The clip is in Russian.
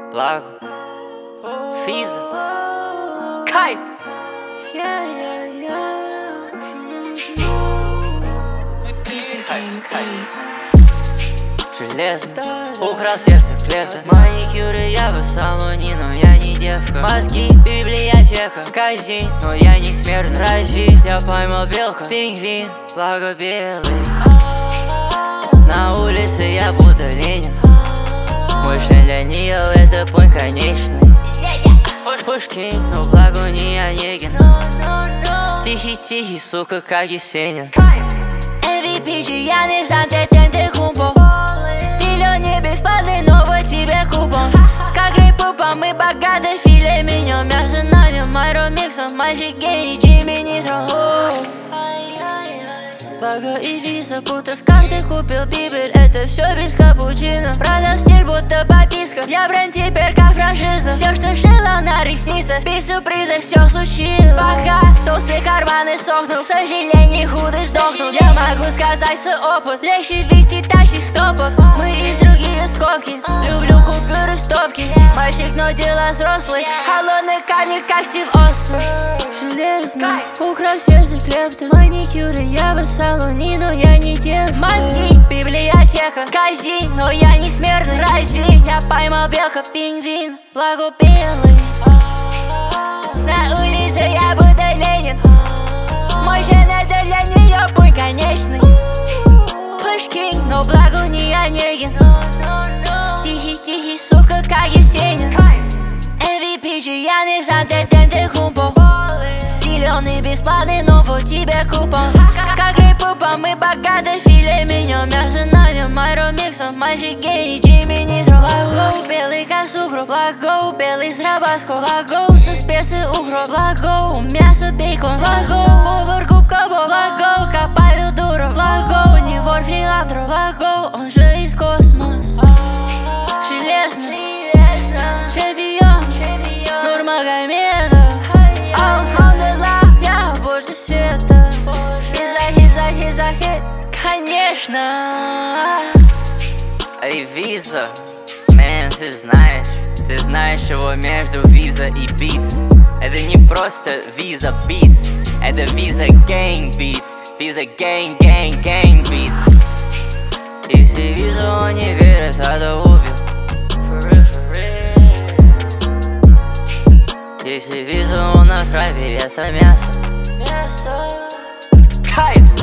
Благо, Физа, кайф. Железно, украл сердце клепта. Маникюры я в салоне, но я не девка. Мозги, библиотека, казин, но я не смертный. Разве я поймал белка? Пингвин, благо белый. На улице я будто Ленин. Больше для нее это путь конечный. Пушкин, но благо не Онегин. Стихи тихий, сука, как Есенин. MVP чьяный Санте-Тенте-Кумпо. Стиль он не бесплатный, но вот тебе купон. Как рыб-пупа, мы богаты, филе миньон. Мясо навем, майро миксом, мальчик гений, Джимми Нитро. Благо и виза, будто с карты купил Бибель. Это все без капучино. Продал стиль, будто подписка. Я бренд теперь как франшиза. Все, что желал на ресницах, без сюрприза все случилось. Пока толстые карманы сохнут, сожалений худо сдохнул. Я могу сказать свой опыт, легче вести тащить стопок. Мы из другие скобки, люблю купюры в стопке. Мальчик, но дела взрослые, холодный камень, как Стив Остин. Железно, украл сердце клепта. Маникюры я в салоне, но я не девка. Мозги, библиотека, казин, но я не смертный. Разве я поймал белка? Пингвин, благо белый. На улице я будто Ленин. Мой жен это для нее путь конечный. Пушкин, но благо не Онегин. Стихи тихий, сука, как Есенин. MVP чьяный Санте-Тенте-Кумпо. Стиль он и бесплатный, но вот тебе купон. Как рыб-пупа, мы богаты, филе миньон. Мясо навем, майро миксом, мальчик гений, Джимми Нитро. Благо белый как сукро, благо белый с рабаско. Благо со специей укроп, благо мясо бейкон. Благо оверкупка, благо как Павел Дуров. Благо не вор филантроп, благо он же из космоса. Железно, чемпион, Нурмагомедов. Алхамдулилlah, я больше света. Хиза, конечно. Эй, Виза, мэн, ты знаешь его между Виза и Битс. Это не просто Виза Битс, это Виза Gang Beats. Виза Gang Beats. Если Виза он не верит, тогда убил. Если Виза он на траве, это мясо. Кайф.